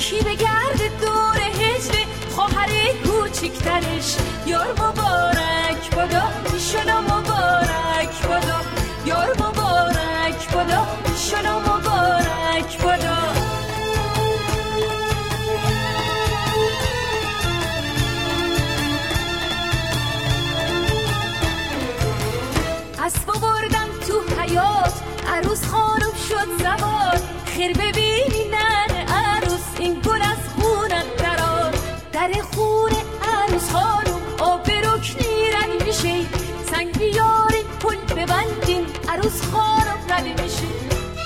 کی بگرده دور هجر خواهر کوچکترش. یار مبارک بادا ایشالا مبارک بادا، یار مبارک بادا ایشالا مبارک بادا. اسبا بردن تو حیات عروس خانم شد زوار. خیر ببینی نن عروس این گل از خونت درار. در خونه عروس خانم آب رکنی رد میشه. سنگ بیارین پل ببندین عروس خانم رد میشه.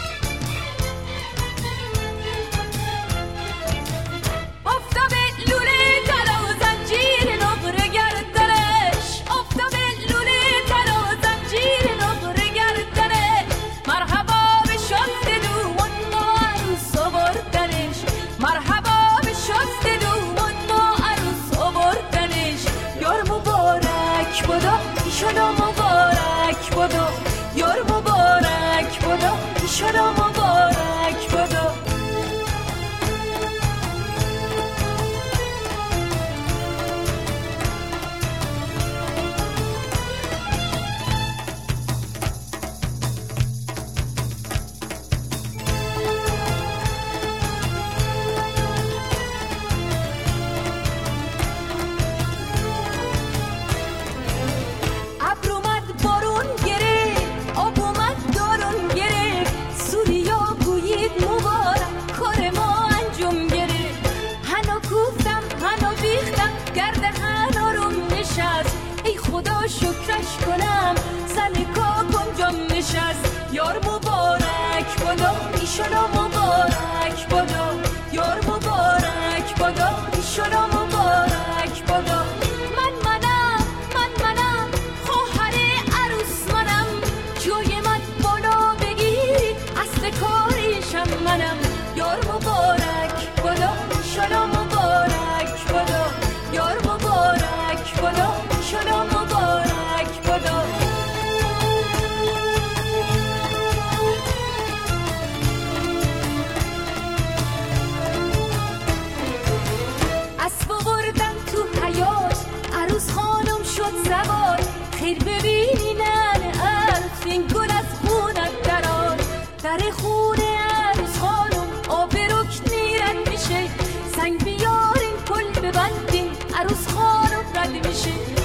ایشالا مبارک بادا، یار مبارک بادا ایشالا مبارک بادا. شکرش کنم سلکا کنجام نشست. یار مبارک بادا ایشالا مبارک بادا، یار مبارک بادا ایشالا مبارک بادا. منم خواهر عروس منم. جای من بالا بگیری اصل کاریشم منم. یار مبارک بادا ایشالا مبارک بادا، یار مبارک بادا ایشالا مبارک بادا. اسبا بردن تو حیات عروس خانم شد زوار. خیر ببینی نن عروس این گل از خونت درار. در خونه عروس خانم آب رکنی رد میشه. سنگ بیارین پل ببندین عروس خانم رد میشه.